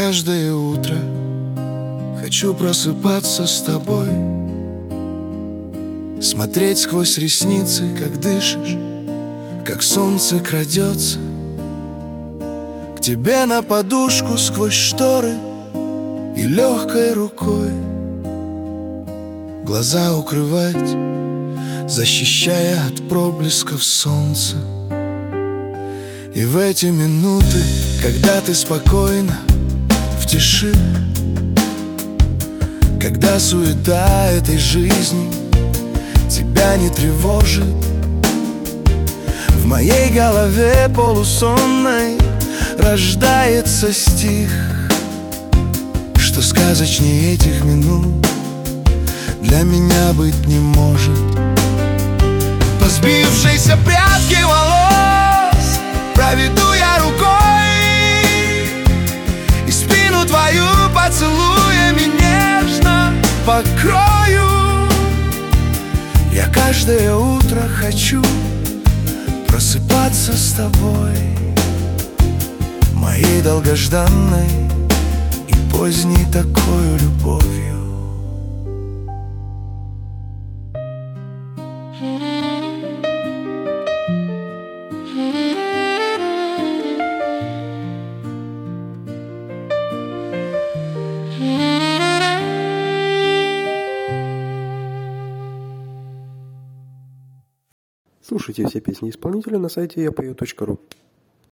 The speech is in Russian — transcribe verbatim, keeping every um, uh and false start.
каждое утро хочу просыпаться с тобой, смотреть сквозь ресницы, как дышишь, как солнце крадется к тебе на подушку сквозь шторы и легкой рукой глаза укрывать, защищая от проблесков солнца. И в эти минуты, когда ты спокойна в тиши, когда суета этой жизни тебя не тревожит, в моей голове полусонной рождается стих, что сказочнее этих минут для меня быть не может. По сбившейся прядке волос проведу я рукой, и спину твою поцелуями нежно покрою. Я каждое утро хочу просыпаться с тобой, моей долгожданной и поздней такой любовью. Слушайте все песни исполнителя на сайте я пою точка ру.